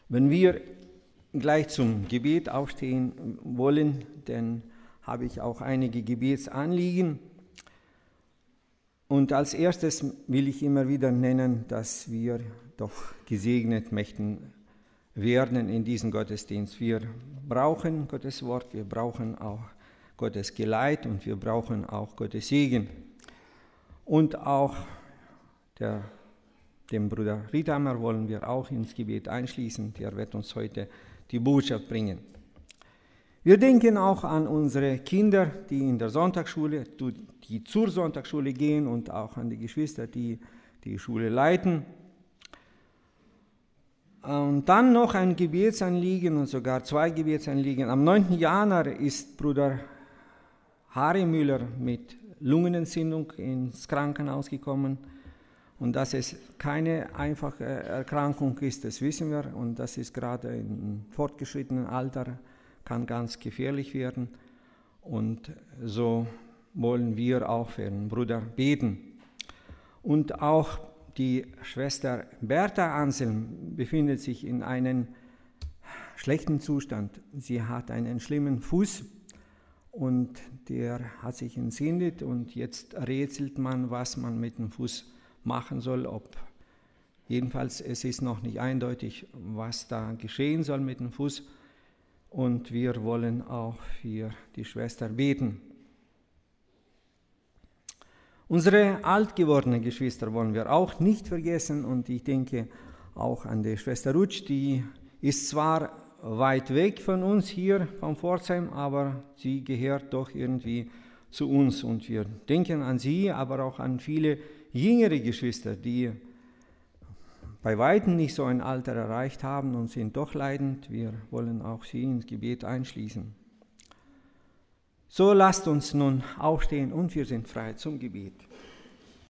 Wenn wir gleich zum Gebet aufstehen wollen, dann habe ich auch einige Gebetsanliegen. Und als erstes will ich immer wieder nennen, dass wir doch gesegnet möchten werden in diesem Gottesdienst. Wir brauchen Gottes Wort, wir brauchen auch Gottes Geleit und wir brauchen auch Gottes Segen. Und auch dem Bruder Riedhammer wollen wir auch ins Gebet einschließen. Der wird uns heute die Botschaft bringen. Wir denken auch an unsere Kinder, die in der Sonntagsschule, die zur Sonntagsschule gehen, und auch an die Geschwister, die die Schule leiten. Und dann noch ein Gebetsanliegen und sogar zwei Gebetsanliegen. Am 9. Januar ist Bruder Harry Müller mit Lungenentzündung ins Krankenhaus gekommen. Und dass es keine einfache Erkrankung ist, das wissen wir. Und das ist gerade im fortgeschrittenen Alter, kann ganz gefährlich werden. Und so wollen wir auch für den Bruder beten. Und auch die Schwester Bertha Anselm befindet sich in einem schlechten Zustand. Sie hat einen schlimmen Fuß und der hat sich entzündet und jetzt rätselt man, was man mit dem Fuß machen soll. Jedenfalls, es ist noch nicht eindeutig, was da geschehen soll mit dem Fuß. Und wir wollen auch für die Schwester beten. Unsere alt gewordenen Geschwister wollen wir auch nicht vergessen, und ich denke auch an die Schwester Rutsch, die ist zwar weit weg von uns hier von Pforzheim, aber sie gehört doch irgendwie zu uns, und wir denken an sie, aber auch an viele jüngere Geschwister, die bei weitem nicht so ein Alter erreicht haben und sind doch leidend. Wir wollen auch sie ins Gebet einschließen. So lasst uns nun aufstehen und wir sind frei zum Gebet.